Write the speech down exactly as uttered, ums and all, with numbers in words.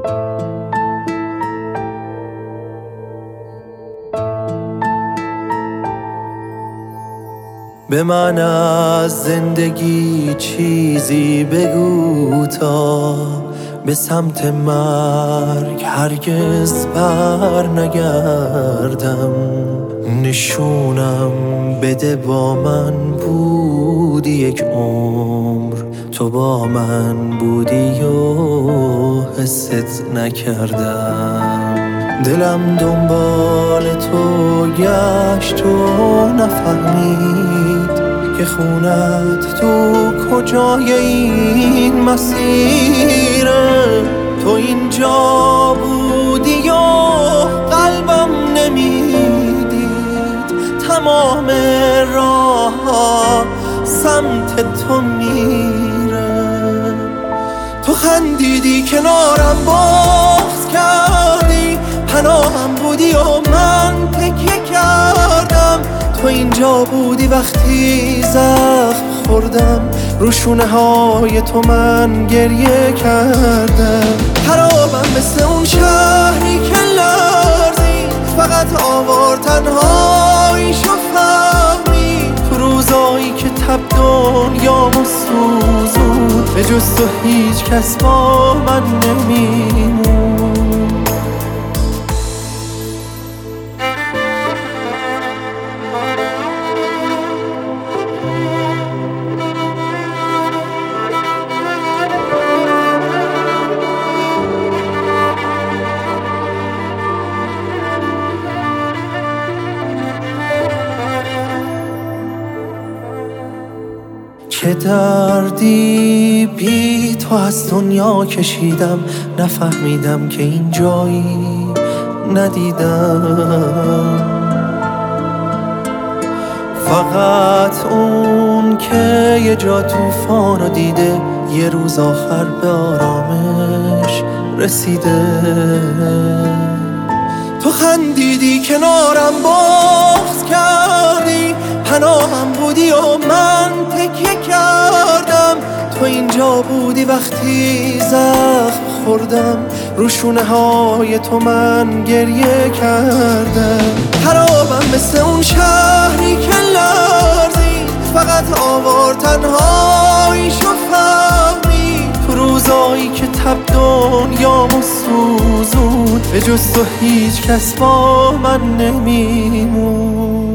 به من از زندگی چیزی بگو تا به سمت مرگ هرگز بر نگردم. نشونم بده با من بودی یک عمر، تو با من بودی و حست نکردم. دلم دنبال تو گشت و نفهمید که خونت تو کجای این مسیره. تو اینجا بودی و قلبم نمیدید، تمام راه ها سمت تو میره. تو خندیدی کنارم بغض کردی، پناهم بودی و من تکیه کردم. تو اینجا بودی وقتی زخم خوردم، رو شونه های تو من گریه کردم. خرابم مثل اون شهری که لرزی، فقط آوار تنهاییشو فهمی. تو روزایی که تب دنیامو سوزون، به جز تو هیچ کس با من نمیمون. چه دردی بی تو از دنیا کشیدم، نفهمیدم که این جایی ندیدم. فقط اون که یه جا طوفانو دیده، یه روز آخر به آرامش رسیده. تو خندیدی کنارم بغض کردی، پناهم بودی و من تکیه کردم. تو اینجا بودی وقتی زخم خوردم، رو شونه های تو من گریه کردم. خرابم مثل اون شهری که لرزی، فقط آوار تنهاییشو فهمی. تو روزایی که تب دنیامو سوزون، به جز تو هیچ کس با من نمیمون.